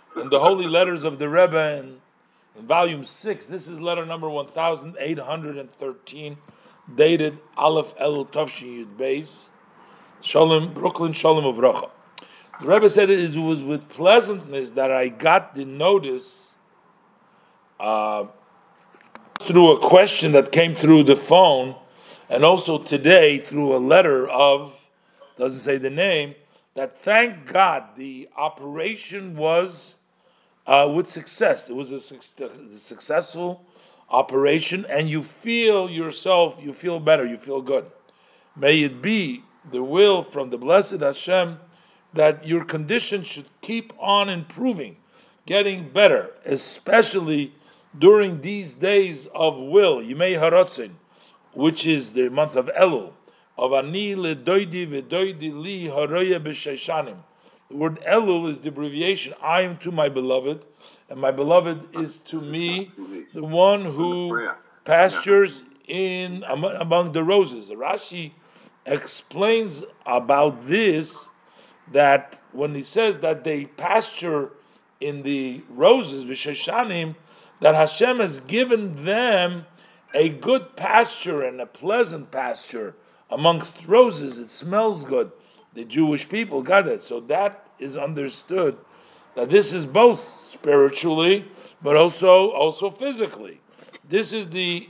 in the Holy Letters of the Rebbe in volume 6. This is letter number 1813, dated Aleph El Tavshin Yud Beis, Shalom, Brooklyn, Shalom Uvracha. The Rebbe said it was with pleasantness that I got the notice through a question that came through the phone, and also today through a letter of, doesn't say the name, that thank God the operation was with success. It was a successful operation, and you feel yourself, you feel better, you feel good. May it be the will from the blessed Hashem that your condition should keep on improving, getting better, especially during these days of will, Yimei Haratzin, which is the month of Elul, of Ani ledoidi v'doidi li haroya b'sheishanim. The word Elul is the abbreviation, I am to my beloved, and my beloved is to me, the one who pastures in among the roses. Rashi explains about this, that when he says that they pasture in the roses, b'sheishanim, that Hashem has given them a good pasture and a pleasant pasture amongst roses. It smells good. The Jewish people got it. So that is understood, that this is both spiritually, but also physically. This is the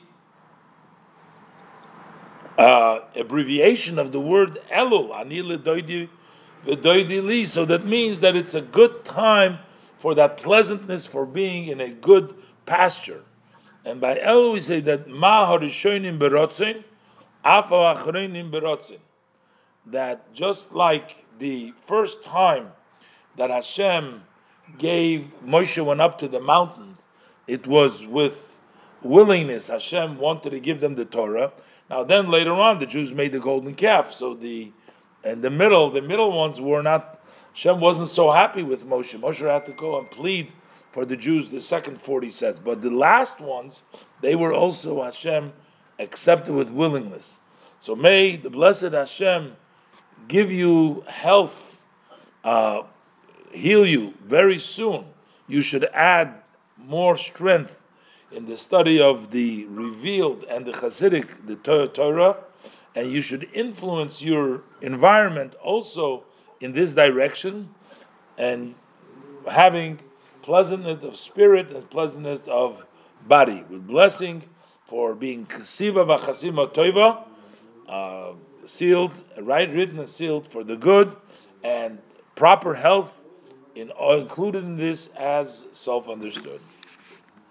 abbreviation of the word Elul, Ani ledoidi v'doidi li. So that means that it's a good time for that pleasantness, for being in a good pasture. And by Elul we say that ma harishonim berotzin, afa achronim berotzin. That just like the first time that Hashem gave, Moshe went up to the mountain, it was with willingness. Hashem wanted to give them the Torah. Now then later on the Jews made the golden calf. So the middle ones were not, Hashem wasn't so happy with Moshe. Moshe had to go and plead for the Jews the second 40 sets. But the last ones, they were also Hashem accepted with willingness. So may the blessed Hashem give you health, heal you very soon. You should add more strength in the study of the revealed and the Hasidic, the Torah, and you should influence your environment also in this direction, and having pleasantness of spirit and pleasantness of body, with blessing for being kasiva v'chasima toiva, sealed, written and sealed for the good, and proper health included in this as self-understood.